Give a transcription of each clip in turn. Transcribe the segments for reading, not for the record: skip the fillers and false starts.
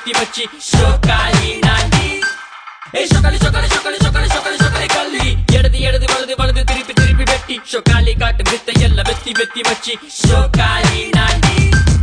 வெத்தி மச்சி ஷோக்காலி நாண்டி ஷோக்காலி ஷோக்காலி ஷோக்காலி ஷோக்காலி ஷோக்காலி ஷோக்காலி கல்லி இடது இடது வலது வலது திருப்பி திருப்பி வெட்டி ஷோக்காலி காட்டு வித்தை எல்லாம் வெத்தி வெத்தி மச்சி ஷோக்காலி நாண்டி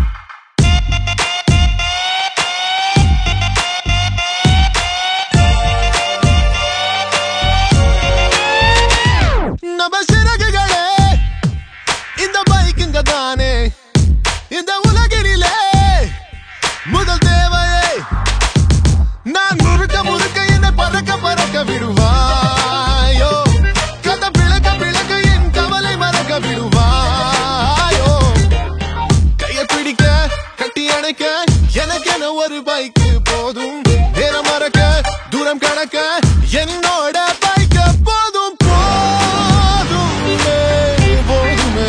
இந்த உலகினிலே முதல் தேவையே நான் முறுக்க முறுக்க என்னை பறக்க பறக்க விடுவாயோ கதை பிளக்க பிளக்க என் கவலை மறக்க விடுவாயோ கையை பிடிக்க கட்டி அணைக்க எனக்கென ஒரு பைக்கு போதும் நேரம் மறக்க தூரம் கடக்க என்னோட பைக்க போதும் போதுமே போதுமே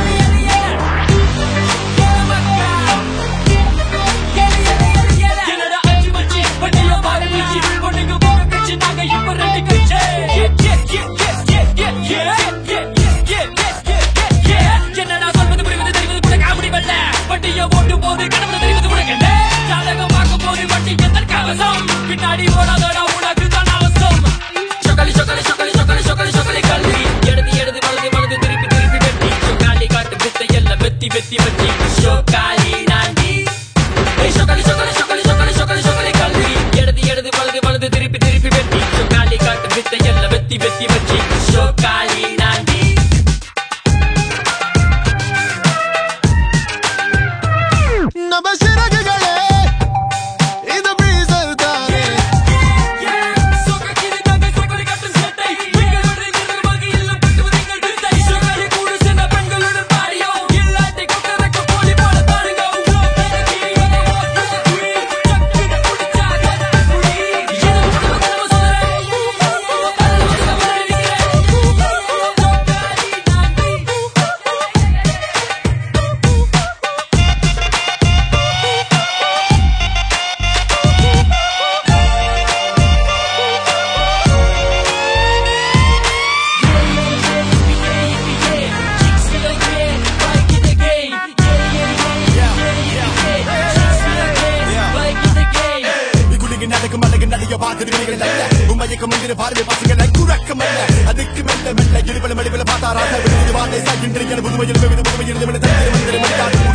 பின்னாடி ஓடாதோட உனக்கு தான் அவசரம் ஷோக்காலி ஷோக்காலி ஷோக்காலி ஷோக்காலி ஷோக்காலி ஷோக்காலி கல்லி இடது இடது வலது வலது திருப்பி திருப்பி வெட்டி ஷோக்காலி காட்டு வித்தை எல்லாம் வெத்தி வெத்தி வெத்தி ஷோக்காலி நாண்டி ஷோக்காலி ஷோக்காலி ஷோக்காலி ஷோக்காலி ஷோக்காலி ஷோக்காலி கல்லி இடது இடது வலது வலது திருப்பி திருப்பி வெட்டி ஷோக்காலி காட்டு வித்தை எல்லாம் வெத்தி வெத்தி வெத்தி ஷோக்காலி நாண்டி நம்ம சிறகுகளே உண்மையக்கு முந்திர பார்வை பசங்களை குறக்கமல்ல அதுக்கு மெல்ல மெல்ல இடுபல மெளிபல பார்த்தாராக விடுதி வார்த்தை சாகின்ற புதுமையில் புதுமையில்